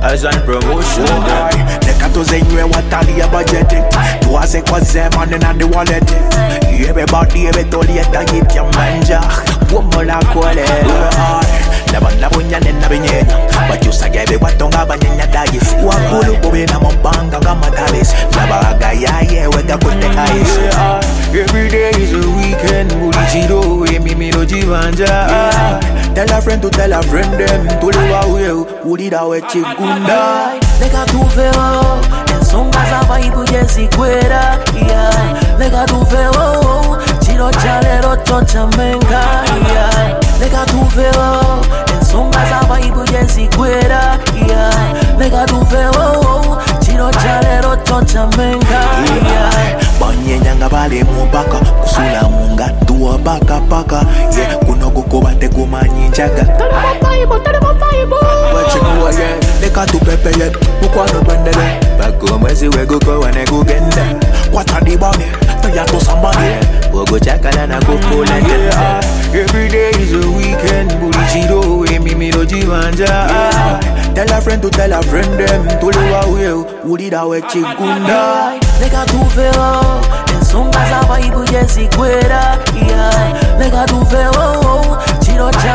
as on promotion. Nekato zenywe watali ya budget. Tuwaze kwa zemane na the wallet. Everybody ebetolieta yipya manja. Womola kwale. Nabanda bunyane nabinyenya. Bakyusaga ebiwatonga banyenya dagisi. Wakulu bobe na mambanga ngama tabisi. Nabaga yaye wega kuteka isi. Every day is a weekend. Bulichiro emimiro jibanja. Tell a friend to tell a friend them. Tuliwa uye ulida we chigunda. Nega tu veo ensonga za vaibu yesikwera. Nega tu veo chiro chalero chocha menga. Nega tu veo ensonga za vaibu yesikwera. Nega tu veo chiro chalero chocha menga. Banye nyanga bale mubaka kusula munga tuwa baka paka. Kuno kukubate kumanyi njaga. Telemo faibo. Wachimu again. Neka tu pepe yet. Mukwano gwendele. Bako mwezi wego kwa wane gugenda. Kwata di body. Toya to somebody. Wogo chakala na kukule. Every day is a weekend. Bulichiro emimiro jibanja. Tell a friend to tell a friend them. Tuliwa uye ulida we chigunda. Nega tu veo ensonga za vaibu yesikwera. Nega tu veo chiro